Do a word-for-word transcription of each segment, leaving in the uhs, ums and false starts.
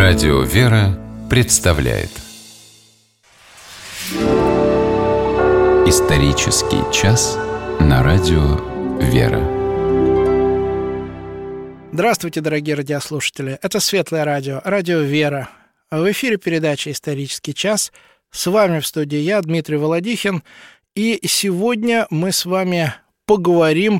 Радио «Вера» представляет Исторический час на Радио «Вера». Здравствуйте, дорогие радиослушатели. Это Светлое радио, Радио «Вера». В эфире передача «Исторический час». С вами в студии я, Дмитрий Володихин. И сегодня мы с вами поговорим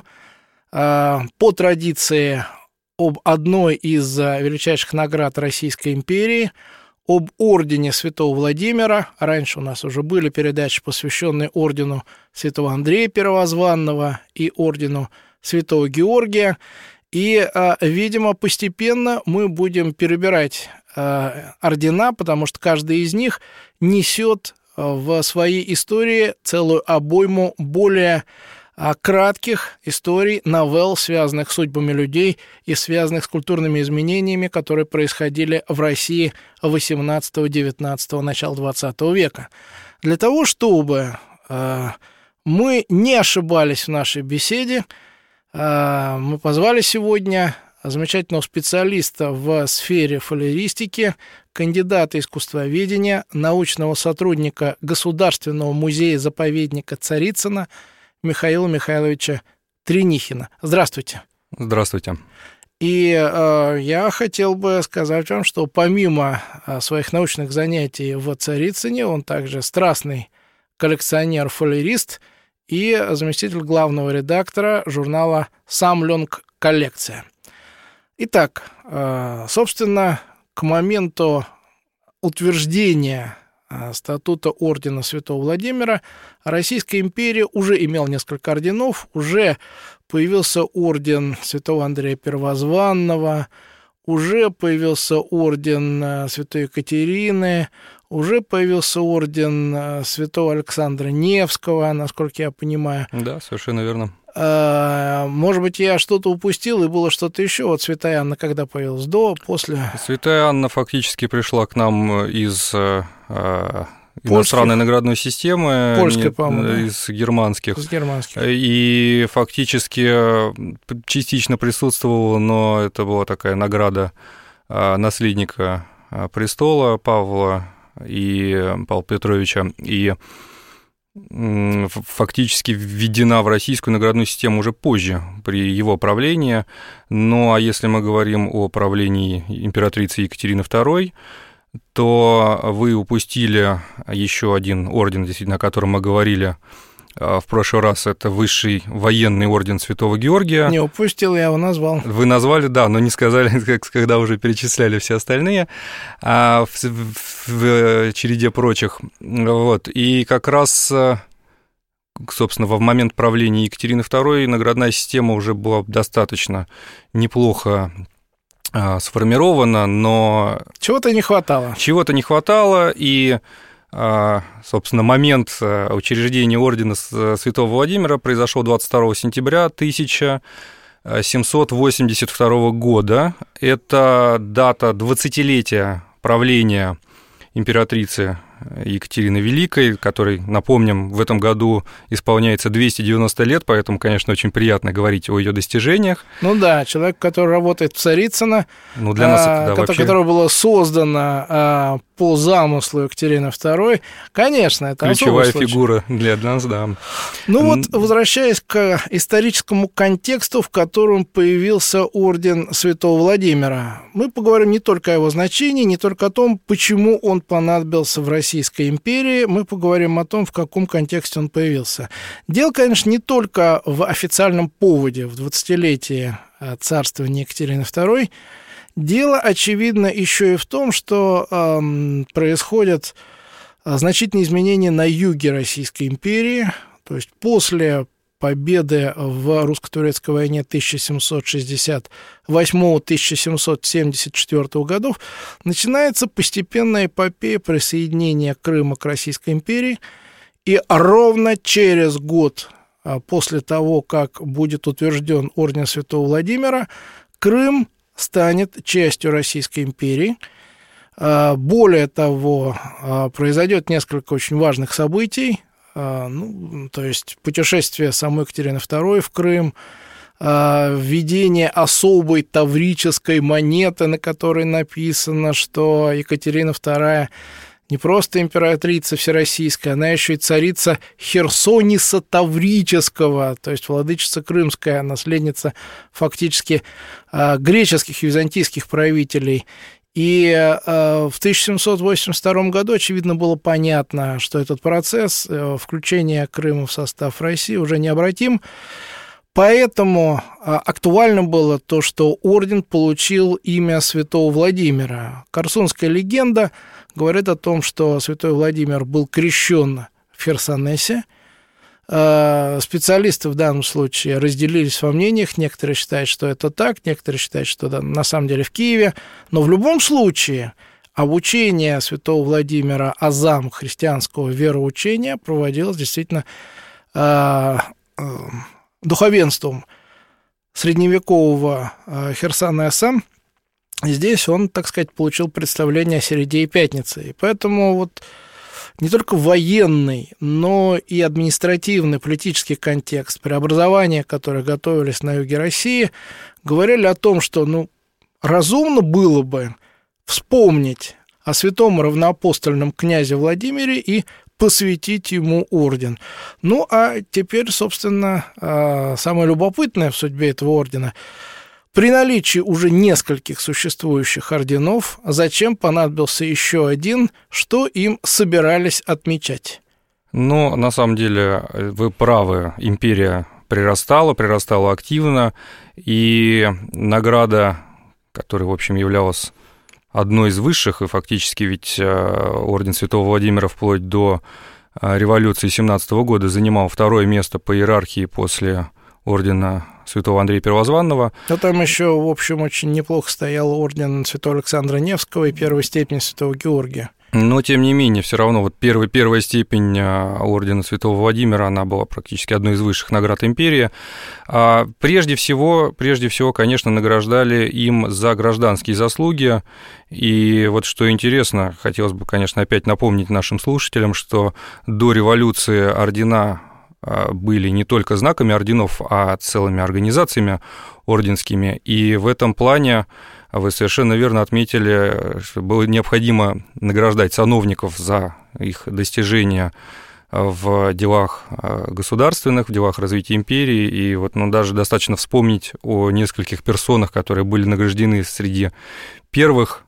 э, по традиции об одной из величайших наград Российской империи, об ордене Святого Владимира. Раньше у нас уже были передачи, посвященные ордену Святого Андрея Первозванного и ордену Святого Георгия. И, видимо, постепенно мы будем перебирать ордена, потому что каждый из них несет в своей истории целую обойму более кратких историй, новелл, связанных с судьбами людей и связанных с культурными изменениями, которые происходили в России восемнадцатого, девятнадцатого, начала двадцатого века. Для того, чтобы э, мы не ошибались в нашей беседе, э, мы позвали сегодня замечательного специалиста в сфере фольклористики, кандидата искусствоведения, научного сотрудника Государственного музея-заповедника Царицына Михаила Михайловича Тренихина. Здравствуйте. Здравствуйте. И э, я хотел бы сказать вам, что помимо э, своих научных занятий в Царицыне, он также страстный коллекционер-фольклорист и заместитель главного редактора журнала «Самлёнг коллекция». Итак, э, собственно, к моменту утверждения статута ордена Святого Владимира Российская империя уже имела несколько орденов, уже появился орден Святого Андрея Первозванного, уже появился орден Святой Екатерины, уже появился орден Святого Александра Невского, насколько я понимаю. Да, совершенно верно. Может быть, я что-то упустил, и было что-то еще. Вот Святая Анна когда появилась? До, после? Святая Анна фактически пришла к нам из э, иностранной наградной системы, Польской, по-моему, из германских. Из германских. И фактически частично присутствовала, но это была такая награда наследника престола Павла и Павла Петровича, и фактически введена в российскую наградную систему уже позже, при его правлении. Ну, а если мы говорим о правлении императрицы Екатерины второй, то вы упустили еще один орден, действительно, о котором мы говорили в прошлый раз, это высший военный орден Святого Георгия. Не упустил, я его назвал. Вы назвали, да, но не сказали, когда уже перечисляли все остальные а в, в, в череде прочих. Вот. И как раз, собственно, в момент правления Екатерины второй наградная система уже была достаточно неплохо сформирована, но... Чего-то не хватало. Чего-то не хватало, и... Собственно, момент учреждения ордена Святого Владимира произошел двадцать второго сентября тысяча семьсот восемьдесят второго года. Это дата двадцатилетия правления императрицы Екатерины Великой, которой, напомним, в этом году исполняется двести девяносто лет, поэтому, конечно, очень приятно говорить о ее достижениях. Ну да, человек, который работает в Царицыно, ну, для нас это, да, который, вообще... которое было создано а, по замыслу Екатерины второй, конечно, это ключевая фигура для нас, да. Ну вот, возвращаясь к историческому контексту, в котором появился орден Святого Владимира, мы поговорим не только о его значении, не только о том, почему он понадобился в Российской империи, мы поговорим о том, в каком контексте он появился. Дело, конечно, не только в официальном поводе, в двадцатилетии царствования Екатерины второй. Дело, очевидно, еще и в том, что э, происходят значительные изменения на юге Российской империи, то есть после победы в русско-турецкой войне тысяча семьсот шестьдесят восьмого — тысяча семьсот семьдесят четвёртого годов начинается постепенная эпопея присоединения Крыма к Российской империи, и ровно через год после того, как будет утвержден орден Святого Владимира, Крым станет частью Российской империи. Более того, произойдет несколько очень важных событий. Ну, то есть путешествие самой Екатерины второй в Крым, введение особой таврической монеты, на которой написано, что Екатерина вторая не просто императрица всероссийская, она еще и царица Херсониса Таврического, то есть владычица крымская, наследница фактически греческих и византийских правителей. И в тысяча семьсот восемьдесят втором году, очевидно, было понятно, что этот процесс включения Крыма в состав России уже необратим. Поэтому актуально было то, что орден получил имя святого Владимира. Корсунская легенда говорит о том, что святой Владимир был крещен в Херсонесе. Специалисты в данном случае разделились во мнениях. Некоторые считают, что это так, некоторые считают, что да, на самом деле в Киеве. Но в любом случае обучение святого Владимира азам христианского вероучения проводилось действительно духовенством средневекового Херсонеса. Здесь он, так сказать, получил представление о Середе и Пятнице. И поэтому вот не только военный, но и административный, политический контекст, преобразования, которые готовились на юге России, говорили о том, что ну, разумно было бы вспомнить о святом равноапостольном князе Владимире и посвятить ему орден. Ну, а теперь, собственно, самое любопытное в судьбе этого ордена. При наличии уже нескольких существующих орденов, зачем понадобился еще один, что им собирались отмечать? Ну, на самом деле, вы правы, империя прирастала, прирастала активно, и награда, которая, в общем, являлась одной из высших, и фактически ведь орден Святого Владимира вплоть до революции семнадцатого года занимал второе место по иерархии после ордена Святого Андрея Первозванного. А там еще, в общем, очень неплохо стоял орден Святого Александра Невского и первой степени Святого Георгия. Но, тем не менее, все равно вот первая, первая степень ордена Святого Владимира, она была практически одной из высших наград империи. А прежде всего, прежде всего, конечно, награждали им за гражданские заслуги. И вот что интересно, хотелось бы, конечно, опять напомнить нашим слушателям, что до революции ордена были не только знаками орденов, а целыми организациями орденскими. И в этом плане вы совершенно верно отметили, что было необходимо награждать сановников за их достижения в делах государственных, в делах развития империи. И вот ну, даже достаточно вспомнить о нескольких персонах, которые были награждены среди первых.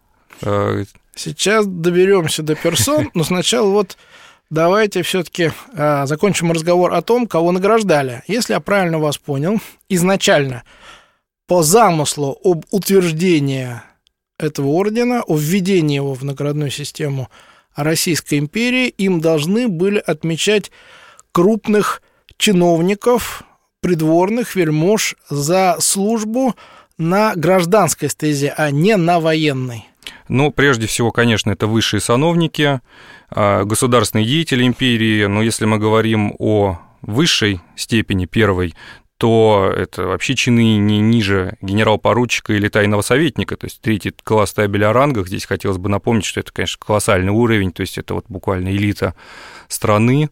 Сейчас доберемся до персон, но сначала вот давайте все-таки э, закончим разговор о том, кого награждали. Если я правильно вас понял, изначально по замыслу об утверждении этого ордена, о введении его в наградную систему Российской империи, им должны были отмечать крупных чиновников, придворных, вельмож за службу на гражданской стезе, а не на военной. Ну, прежде всего, конечно, это высшие сановники, государственные деятели империи, но если мы говорим о высшей степени, первой, то это вообще чины не ниже генерал-поручика или тайного советника, то есть третий класс табеля о рангах. Здесь хотелось бы напомнить, что это, конечно, колоссальный уровень, то есть это вот буквально элита страны,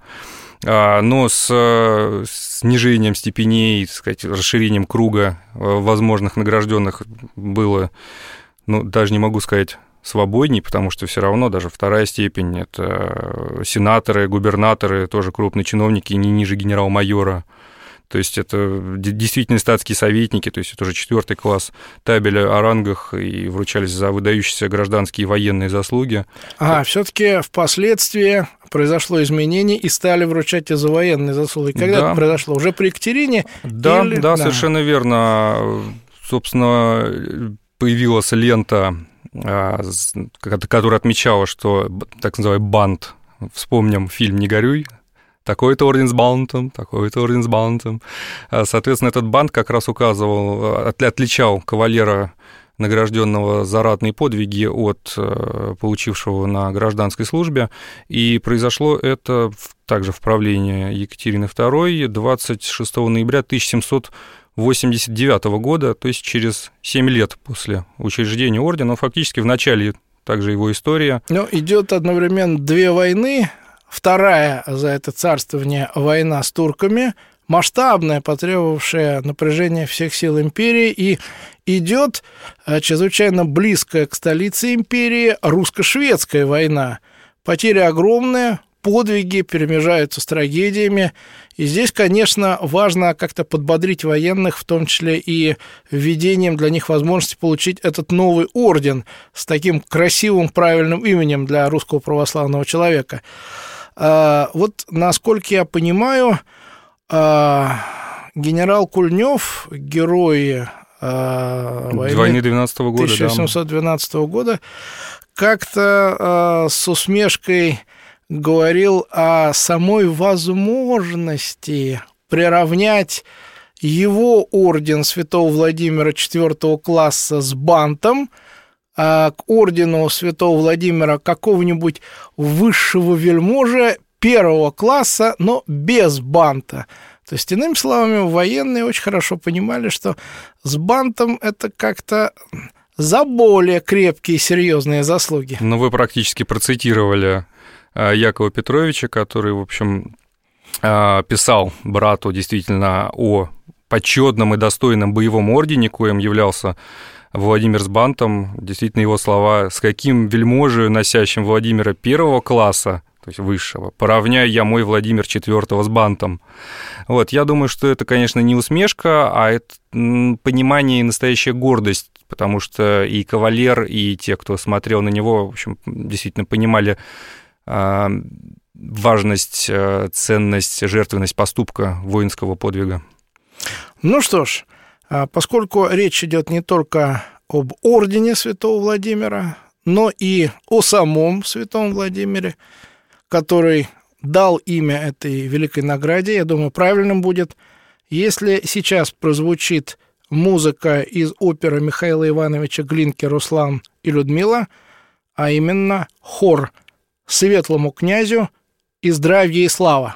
но с снижением степеней, так сказать, расширением круга возможных награжденных было, ну, даже не могу сказать, свободней, потому что все равно даже вторая степень – это сенаторы, губернаторы, тоже крупные чиновники, не ниже генерал-майора. То есть это действительно статские советники, то есть это уже четвертый класс табеля о рангах, и вручались за выдающиеся гражданские и военные заслуги. А, все-таки впоследствии произошло изменение и стали вручать и за военные заслуги. Когда да. это произошло? Уже при Екатерине? Да, или... да, да, совершенно верно. Собственно, появилась лента, которая отмечала, что так называемый бант, вспомним фильм «Не горюй», такой-то орден с бантом, такой-то орден с бантом. Соответственно, этот бант как раз указывал, отличал кавалера, награжденного за ратные подвиги, от получившего на гражданской службе. И произошло это также в правлении Екатерины второй двадцать шестого ноября тысяча семьсот восемьдесят девятого года, то есть через семь лет после учреждения ордена, фактически в начале также его история. Но идет одновременно две войны. Вторая за это царствование война с турками, масштабная, потребовавшая напряжения всех сил империи, и идет чрезвычайно близкая к столице империи русско-шведская война. Потери огромные, подвиги перемежаются с трагедиями. И здесь, конечно, важно как-то подбодрить военных, в том числе и введением для них возможности получить этот новый орден с таким красивым, правильным именем для русского православного человека. Вот, насколько я понимаю, генерал Кульнев, герой войны, войны двенадцатого года, тысяча семьсот двенадцатого года, как-то с усмешкой говорил о самой возможности приравнять его орден святого Владимира четвёртого класса с бантом а к ордену святого Владимира какого-нибудь высшего вельможи первого класса, но без банта. То есть, иными словами, военные очень хорошо понимали, что с бантом это как-то за более крепкие, серьезные заслуги. Но вы практически процитировали Якова Петровича, который, в общем, писал брату действительно о почетном и достойном боевом ордене, коим являлся Владимир с бантом. Действительно, его слова: «С каким вельможей, носящим Владимира первого класса, то есть высшего, поравняю я мой Владимир четвертого с бантом». Вот, я думаю, что это, конечно, не усмешка, а это понимание и настоящая гордость, потому что и кавалер, и те, кто смотрел на него, в общем, действительно понимали важность, ценность, жертвенность поступка воинского подвига. Ну что ж, поскольку речь идет не только об ордене святого Владимира, но и о самом святом Владимире, который дал имя этой великой награде, я думаю, правильным будет, если сейчас прозвучит музыка из оперы Михаила Ивановича Глинки «Руслан и Людмила», а именно хор «Светлому князю и здравье и слава».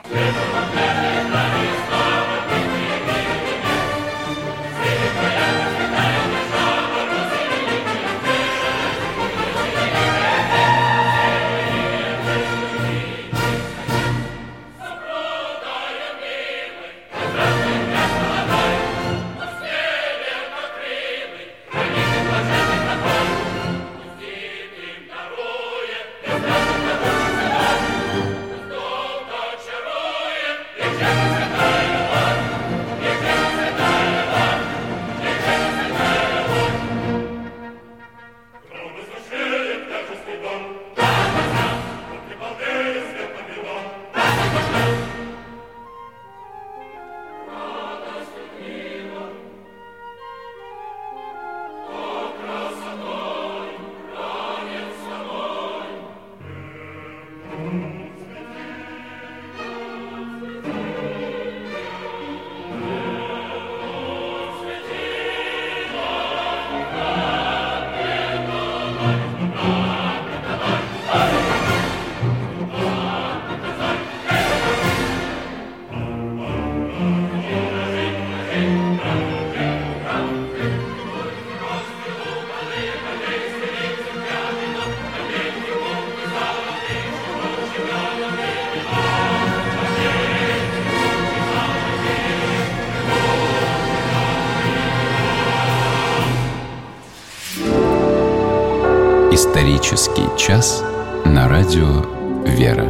Исторический час на радио «Вера».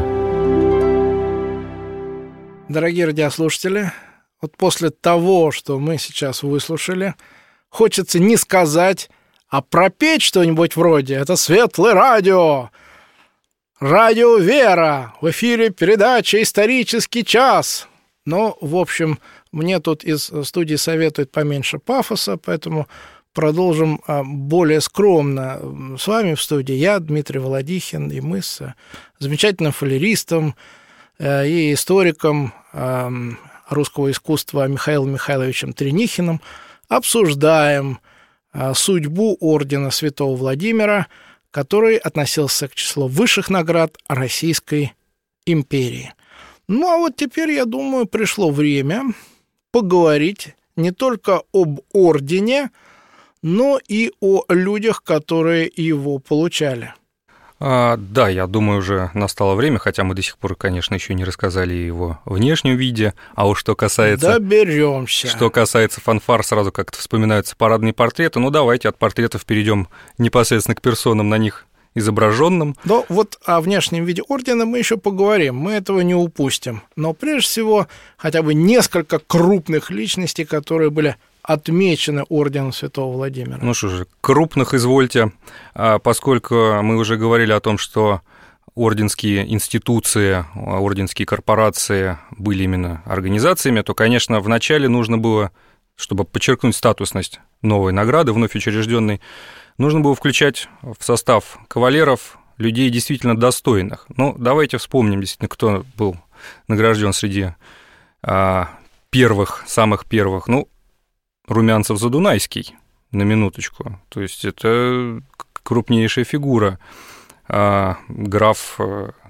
Дорогие радиослушатели, вот после того, что мы сейчас выслушали, хочется не сказать, а пропеть что-нибудь вроде «Это светлое радио», «Радио Вера», в эфире передача «Исторический час». Но, в общем, мне тут из студии советуют поменьше пафоса, поэтому продолжим более скромно. С вами в студии я, Дмитрий Володихин, и мы с замечательным фолеристом и историком русского искусства Михаилом Михайловичем Тренихиным обсуждаем судьбу ордена святого Владимира, который относился к числу высших наград Российской империи. Ну, а вот теперь, я думаю, пришло время поговорить не только об ордене, но и о людях, которые его получали. А, да, я думаю, уже настало время, хотя мы до сих пор, конечно, еще не рассказали о его внешнем виде, а уж что касается... Доберемся. Что касается фанфар, сразу как-то вспоминаются парадные портреты. Ну, давайте от портретов перейдем непосредственно к персонам на них изображенным. Но вот о внешнем виде ордена мы еще поговорим, мы этого не упустим. Но прежде всего хотя бы несколько крупных личностей, которые были отмечены орденом Святого Владимира. Ну что же, крупных извольте, поскольку мы уже говорили о том, что орденские институции, орденские корпорации были именно организациями, то, конечно, вначале нужно было, чтобы подчеркнуть статусность новой награды, вновь учрежденной, нужно было включать в состав кавалеров людей действительно достойных. Ну, давайте вспомним, действительно, кто был награжден среди а, первых, самых первых. Ну, Румянцев-Задунайский, на минуточку. То есть это крупнейшая фигура. А, граф...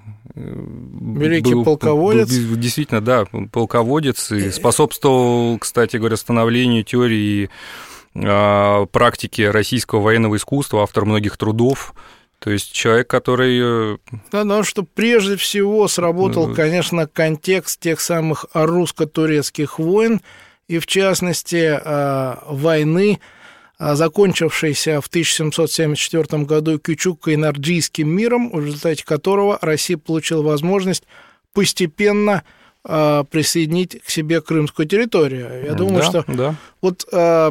Великий был, полководец. Был, действительно, да, полководец. И способствовал, кстати говоря, становлению теории а, практики российского военного искусства, автор многих трудов. То есть человек, который... Да, потому что прежде всего сработал, конечно, контекст тех самых русско-турецких войн, и, в частности, войны, закончившейся в тысяча семьсот семьдесят четвёртом году Кючук-Кайнарджийским миром, в результате которого Россия получила возможность постепенно присоединить к себе крымскую территорию. Я думаю, да, что да. вот э,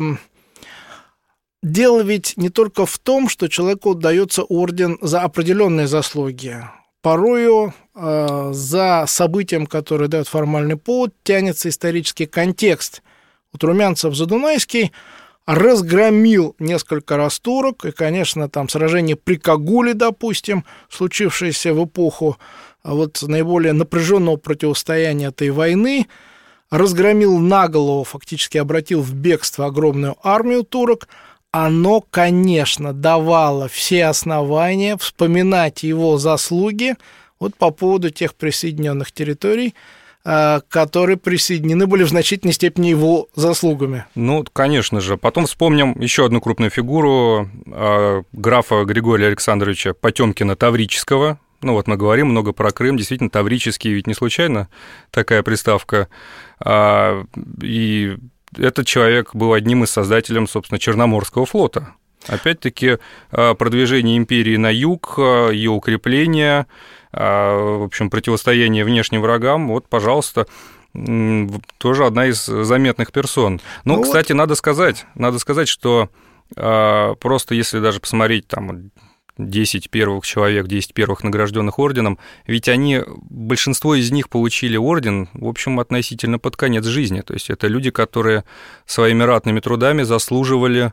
дело ведь не только в том, что человеку дается орден за определенные заслуги. Порою э, за событием, которое дает формальный повод, тянется исторический контекст. Вот Румянцев-Задунайский разгромил несколько раз турок, и, конечно, там сражение при Кагуле, допустим, случившееся в эпоху вот наиболее напряженного противостояния этой войны, разгромил наголову, фактически обратил в бегство огромную армию турок. Оно, конечно, давало все основания вспоминать его заслуги вот по поводу тех присоединенных территорий, которые присоединены были в значительной степени его заслугами. Ну, конечно же. Потом вспомним еще одну крупную фигуру графа Григория Александровича Потёмкина-Таврического. Ну, вот мы говорим много про Крым, действительно, Таврический, ведь не случайно такая приставка. И этот человек был одним из создателей, собственно, Черноморского флота. Опять-таки, продвижение империи на юг, ее укрепление, в общем, противостояние внешним врагам, вот, пожалуйста, тоже одна из заметных персон. Ну, ну кстати, вот... надо сказать, надо сказать, что просто если даже посмотреть там десять первых человек, десять первых награжденных орденом, ведь они, большинство из них получили орден, в общем, относительно под конец жизни. То есть это люди, которые своими ратными трудами заслуживали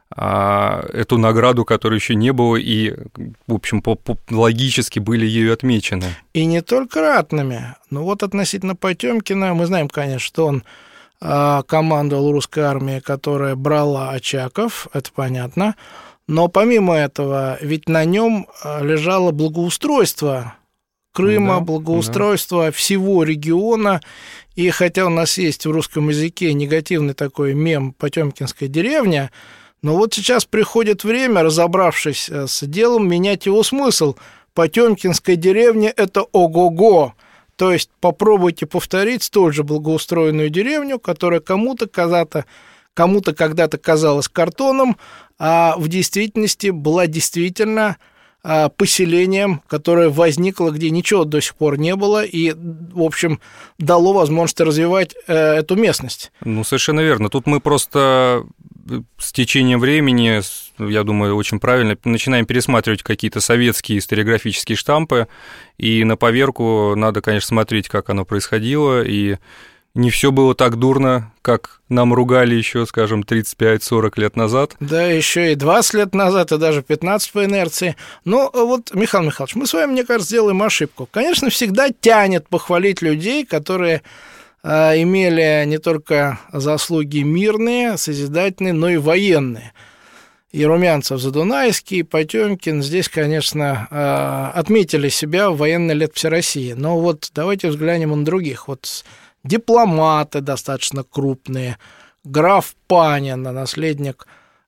а, эту награду, которой еще не было, и, в общем, по, по, логически были ею отмечены. И не только ратными. Но вот относительно Потёмкина, мы знаем, конечно, что он а, командовал русской армией, которая брала Очаков, это понятно. Но помимо этого, ведь на нем лежало благоустройство Крыма, да, благоустройство да. всего региона. И хотя у нас есть в русском языке негативный такой мем «Потёмкинская деревня», но вот сейчас приходит время, разобравшись с делом, менять его смысл. Потёмкинская деревня – это ого-го. То есть попробуйте повторить столь же благоустроенную деревню, которая кому-то когда-то кому-то когда-то казалась картоном, а в действительности была действительно поселением, которое возникло, где ничего до сих пор не было, и, в общем, дало возможность развивать эту местность. Ну, совершенно верно. Тут мы просто с течением времени, я думаю, очень правильно, начинаем пересматривать какие-то советские историографические штампы, и на поверку надо, конечно, смотреть, как оно происходило, и не все было так дурно, как нам ругали еще, скажем, тридцать пять сорок лет назад. Да, еще и двадцать лет назад, и даже пятнадцать по инерции. Но вот, Михаил Михайлович, мы с вами, мне кажется, сделаем ошибку. Конечно, всегда тянет похвалить людей, которые э, имели не только заслуги мирные, созидательные, но и военные. И Румянцев, Задунайский, и Потёмкин здесь, конечно, э, отметили себя в военное летописи России. Но вот давайте взглянем на других. Вот дипломаты достаточно крупные, граф Панин, наследник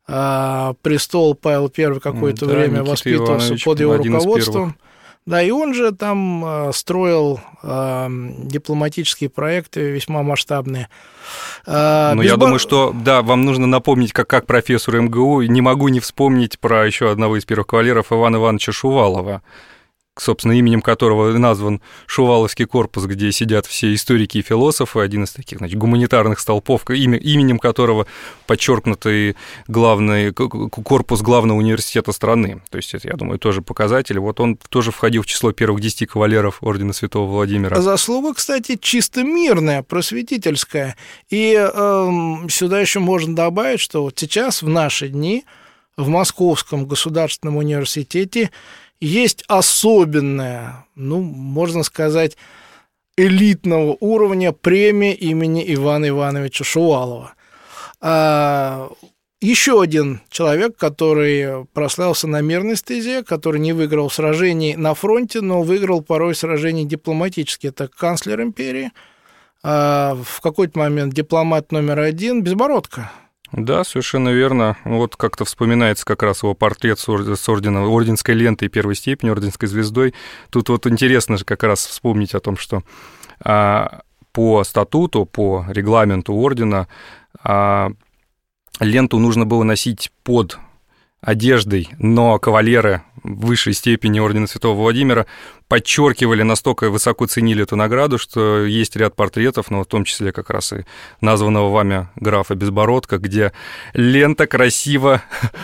престол Павел Первый какое-то да, время Никита воспитывался Иванович, под его один из руководством. Да, и он же там строил дипломатические проекты весьма масштабные. Но Безбор... я думаю, что, да, вам нужно напомнить, как, как профессору эм гэ у, не могу не вспомнить про еще одного из первых кавалеров Ивана Ивановича Шувалова, собственно, именем которого назван Шуваловский корпус, где сидят все историки и философы, один из таких, значит, гуманитарных столпов, имя, именем которого подчеркнутый главный корпус главного университета страны. То есть это, я думаю, тоже показатель. Вот он тоже входил в число первых десяти кавалеров ордена Святого Владимира. Заслуга, кстати, чисто мирная, просветительская. И э, сюда еще можно добавить, что вот сейчас, в наши дни, в Московском государственном университете есть особенная, ну, можно сказать, элитного уровня премия имени Ивана Ивановича Шувалова. А, еще один человек, который прославился на мирной стезе, который не выиграл сражений на фронте, но выиграл порой сражения дипломатические, это канцлер империи, а, в какой-то момент дипломат номер один Безбородко. Да, совершенно верно. Вот как-то вспоминается как раз его портрет с ордена, орденской лентой первой степени, орденской звездой. Тут вот интересно же как раз вспомнить о том, что а, по статуту, по регламенту ордена а, ленту нужно было носить под одеждой, но кавалеры высшей степени ордена Святого Владимира подчеркивали, настолько высоко ценили эту награду, что есть ряд портретов, но в том числе как раз и названного вами графа Безбородко, где лента красиво,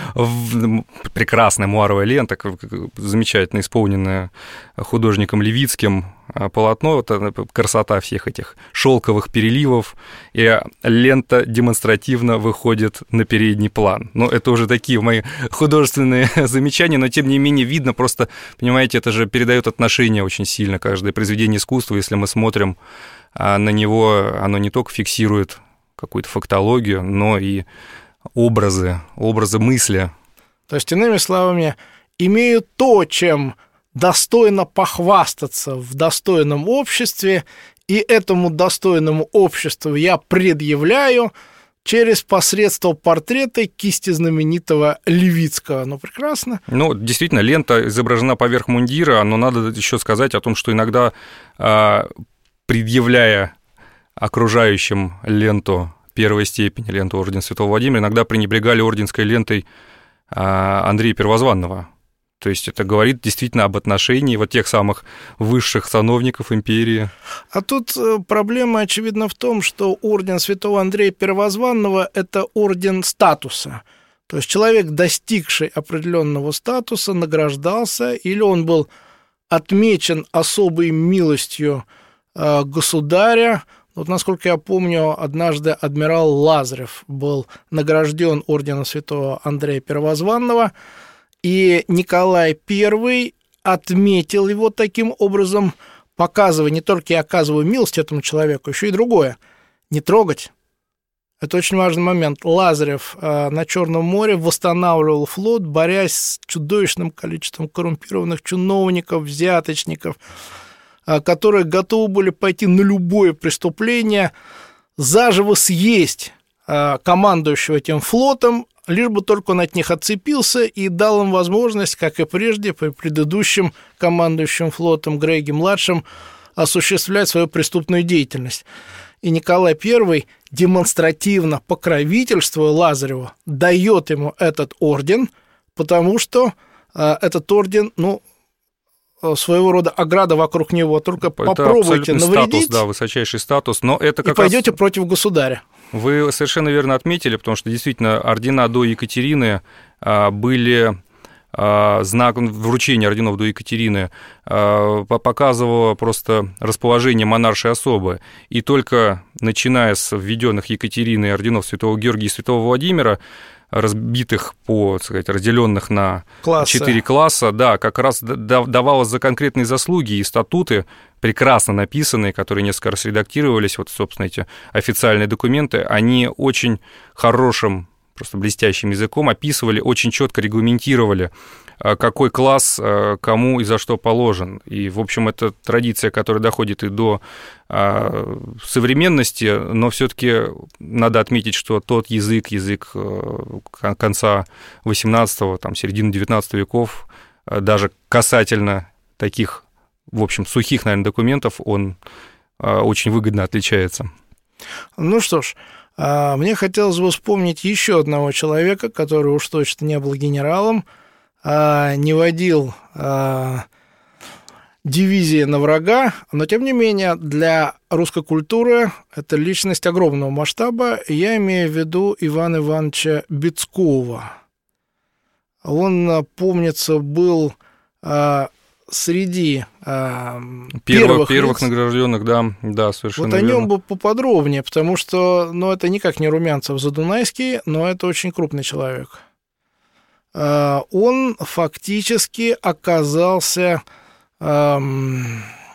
прекрасная муаровая лента, замечательно исполненная художником Левицким полотно, красота всех этих шелковых переливов, и лента демонстративно выходит на передний план. Ну, это уже такие мои художественные замечания, но тем не менее видно, просто, понимаете, это же передает отношение очень сильно, каждое произведение искусства, если мы смотрим на него, оно не только фиксирует какую-то фактологию, но и образы, образы мысли. То есть, иными словами, имею то, чем достойно похвастаться в достойном обществе, и этому достойному обществу я предъявляю через посредство портрета кисти знаменитого Левицкого. Ну, прекрасно. Ну, действительно, лента изображена поверх мундира, но надо еще сказать о том, что иногда, предъявляя окружающим ленту первой степени, ленту ордена Святого Владимира, иногда пренебрегали орденской лентой Андрея Первозванного. То есть это говорит действительно об отношении вот тех самых высших сановников империи. А тут проблема, очевидно, в том, что орден Святого Андрея Первозванного – это орден статуса. То есть человек, достигший определенного статуса, награждался, или он был отмечен особой милостью государя. Вот, насколько я помню, однажды адмирал Лазарев был награжден орденом Святого Андрея Первозванного, и Николай Первый отметил его таким образом, показывая не только и оказывая милость этому человеку, еще и другое – не трогать. Это очень важный момент. Лазарев э, на Черном море восстанавливал флот, борясь с чудовищным количеством коррумпированных чиновников, взяточников, э, которые готовы были пойти на любое преступление, заживо съесть э, командующего этим флотом, лишь бы только он от них отцепился и дал им возможность, как и прежде, при предыдущем командующем флотом Грейге-младшем, осуществлять свою преступную деятельность. И Николай Первый, демонстративно покровительствуя Лазареву, дает ему этот орден, потому что э, этот орден, ну, своего рода ограда вокруг него, только это попробуйте навредить, статус, да, высочайший статус, но это как и пойдете раз... против государя. Вы совершенно верно отметили, потому что действительно ордена до Екатерины были знаком вручения орденов до Екатерины, показывало просто расположение монаршей особы. И только начиная с введенных Екатериной орденов Святого Георгия и Святого Владимира, разбитых по, так сказать, разделенных на четыре класса, да, как раз давалось за конкретные заслуги и статуты, прекрасно написанные, которые несколько раз редактировались, вот, собственно, эти официальные документы, они очень хорошим просто блестящим языком, описывали, очень четко регламентировали, какой класс кому и за что положен. И, в общем, это традиция, которая доходит и до современности, но все-таки надо отметить, что тот язык, язык конца восемнадцатого, там, середины девятнадцатого веков, даже касательно таких, в общем, сухих, наверное, документов, он очень выгодно отличается. Ну что ж, мне хотелось бы вспомнить еще одного человека, который уж точно не был генералом, не водил дивизии на врага, но, тем не менее, для русской культуры это личность огромного масштаба. Я имею в виду Ивана Ивановича Бецкова. Он, помнится, был среди первых, первых, первых награжденных, да, да, совершенно вот о верно. нем бы поподробнее, потому что, ну, это никак не Румянцев-Задунайский, но это очень крупный человек. Он фактически оказался, ну,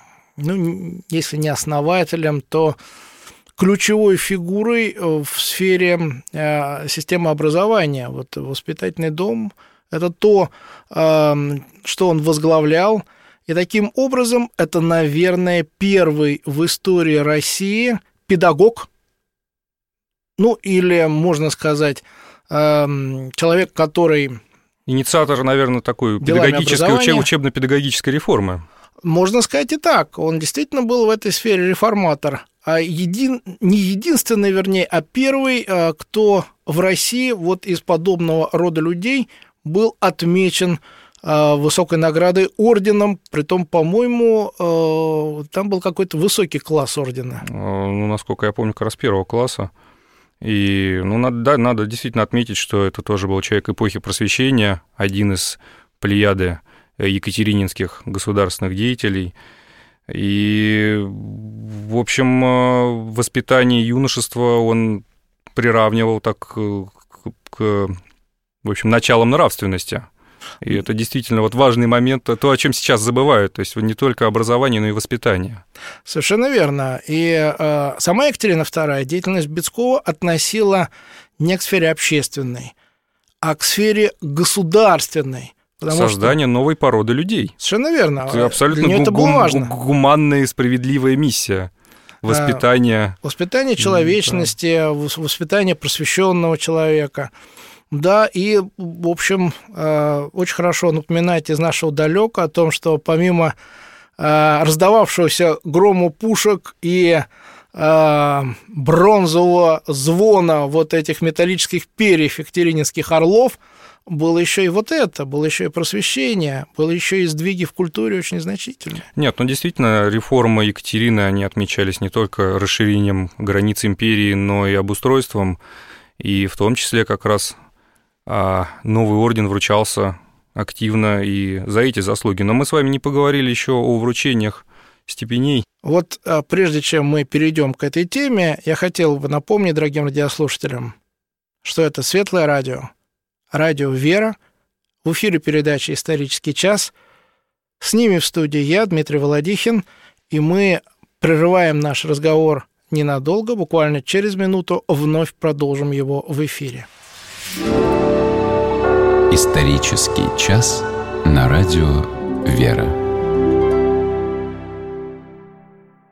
если не основателем, то ключевой фигурой в сфере системы образования. Вот воспитательный дом – это то, что он возглавлял, и таким образом это, наверное, первый в истории России педагог, ну, или, можно сказать, человек, который... Инициатор, наверное, такой педагогической, учебно-педагогической реформы. Можно сказать и так. Он действительно был в этой сфере реформатор. А един... не единственный, вернее, а первый, кто в России вот из подобного рода людей был отмечен высокой наградой орденом, притом, по-моему, там был какой-то высокий класс ордена. Ну, насколько я помню, как раз первого класса. И, ну, надо, да, надо действительно отметить, что это тоже был человек эпохи Просвещения, один из плеяды екатерининских государственных деятелей. И, в общем, воспитание юношества он приравнивал так к, к, в общем, началам нравственности. И это действительно вот важный момент, то, о чем сейчас забывают, то есть не только образование, но и воспитание. Совершенно верно. И э, сама Екатерина вторая деятельность Бецкова относила не к сфере общественной, а к сфере государственной. Создание что... новой породы людей. Совершенно верно. Это абсолютно гум- это было важно. гуманная и справедливая миссия. Воспитание. Воспитание человечности, да. Воспитание просвещенного человека. Да, и, в общем, очень хорошо напоминать из нашего далека о том, что помимо раздававшегося грому пушек и бронзового звона вот этих металлических перьев екатерининских орлов, было еще и вот это, было еще и просвещение, было еще и сдвиги в культуре очень значительные. Нет, ну действительно, реформы Екатерины, они отмечались не только расширением границ империи, но и обустройством, и в том числе как раз новый орден вручался активно и за эти заслуги. Но мы с вами не поговорили еще о вручениях степеней. Вот прежде чем мы перейдем к этой теме, я хотел бы напомнить дорогим радиослушателям, что это Светлое радио, радио «Вера», в эфире передачи «Исторический час». С ними в студии я, Дмитрий Володихин, и мы прерываем наш разговор ненадолго, буквально через минуту вновь продолжим его в эфире. Исторический час на радио «Вера».